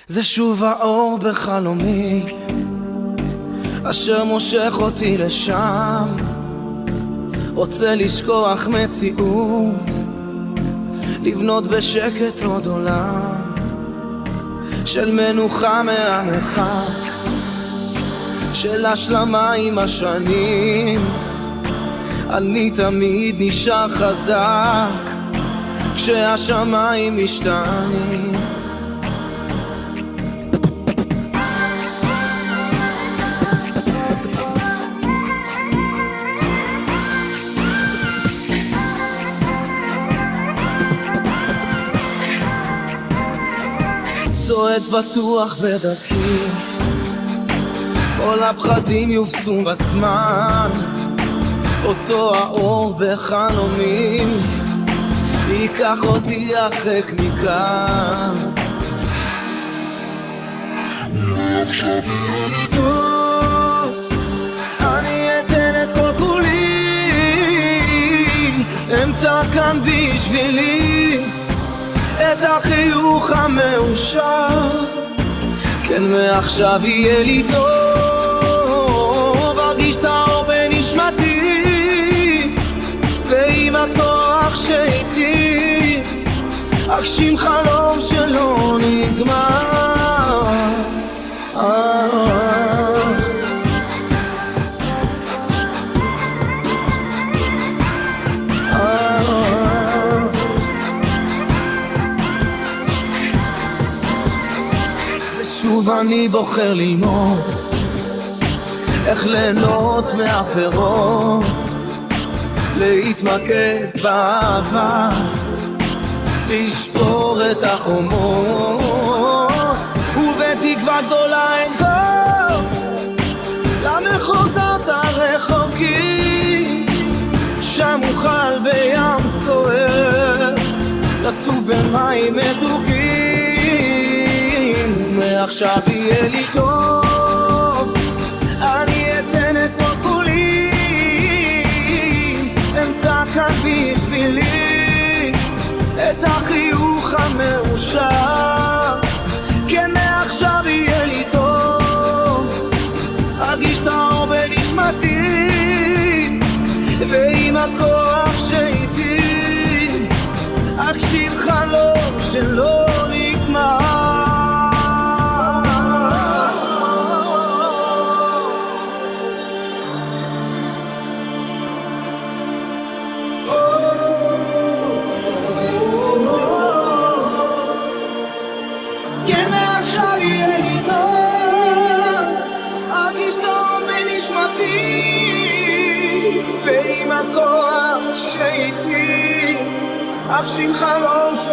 זה שוב האור בחלומי אשר מושך אותי לשם, רוצה לשכוח מציאות, לבנות בשקט עוד עולם של מנוחה מהמרחק, של השלמה עם השנים. אני תמיד נשאר חזק כשהשמיים משתנים. צועד בטוח בדרכי, כל הפחדים יופסו בזמן, אותו האור בחלומים ייקח אותי הרחק מכאן. אני אתן את כל כולי, אמצא כאן בשבילי את החיוך המאושר. כן, מעכשיו יהיה לי טוב, ארגיש את האור בנשמתי, ועם הכוח שאיתי אגשים חלום שלא נגמר. שוב אני בוחר ללמוד איך ליהנות מהפירות, להתמקד באהבה, לשבור את החומות, ובתקווה גדולה אין טוב למחוזות הרחוקים, שם אוכל בים סוער לצוף במים מתוקים. מעכשיו יהיה לי טוב, אני אתן את כל כולי, אמצא כאן בשבילי את החיוך המאושר. כן, מעכשיו יהיה לי טוב, ארגיש את האור בנשמתי, ועם הכוח שאיתי אגשים חלום שלא נגמר. כן, מעכשיו יהיה לי טוב, ארגיש טוב בנשמתי, ועם הכוח שאיתי אגשים חלום